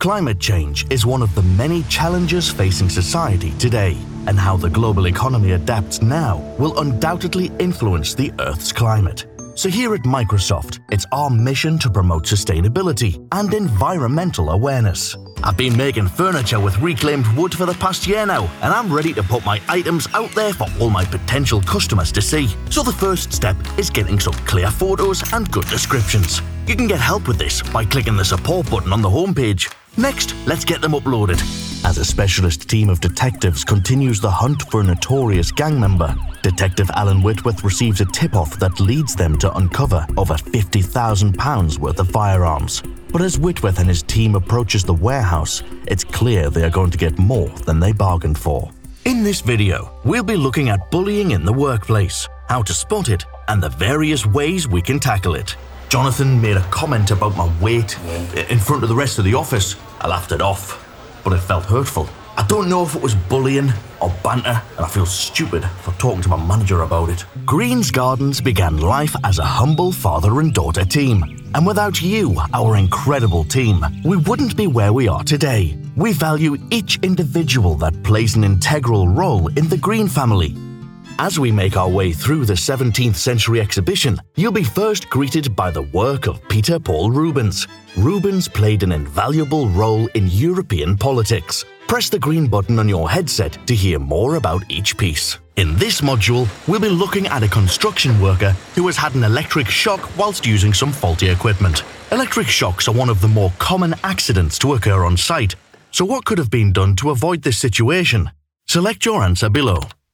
Climate change is one of the many challenges facing society today, and how the global economy adapts now will undoubtedly influence the Earth's climate. So here at Microsoft, it's our mission to promote sustainability and environmental awareness. I've been making furniture with reclaimed wood for the past year now, and I'm ready to put my items out there for all my potential customers to see. So the first step is getting some clear photos and good descriptions. You can get help with this by clicking the support button on the homepage. Next, let's get them uploaded. As a specialist team of detectives continues the hunt for a notorious gang member, Detective Alan Whitworth receives a tip-off that leads them to uncover over £50,000 worth of firearms. But as Whitworth and his team approaches the warehouse, it's clear they are going to get more than they bargained for. In this video, we'll be looking at bullying in the workplace, how to spot it, and the various ways we can tackle it. Jonathan made a comment about my weight in front of the rest of the office. I laughed it off, but it felt hurtful. I don't know if it was bullying or banter, and I feel stupid for talking to my manager about it. Green's Gardens began life as a humble father and daughter team. And without you, our incredible team, we wouldn't be where we are today. We value each individual that plays an integral role in the Green family. As we make our way through the 17th century exhibition, you'll be first greeted by the work of Peter Paul Rubens. Rubens played an invaluable role in European politics. Press the green button on your headset to hear more about each piece. In this module, we'll be looking at a construction worker who has had an electric shock whilst using some faulty equipment. Electric shocks are one of the more common accidents to occur on site. So what could have been done to avoid this situation? Select your answer below.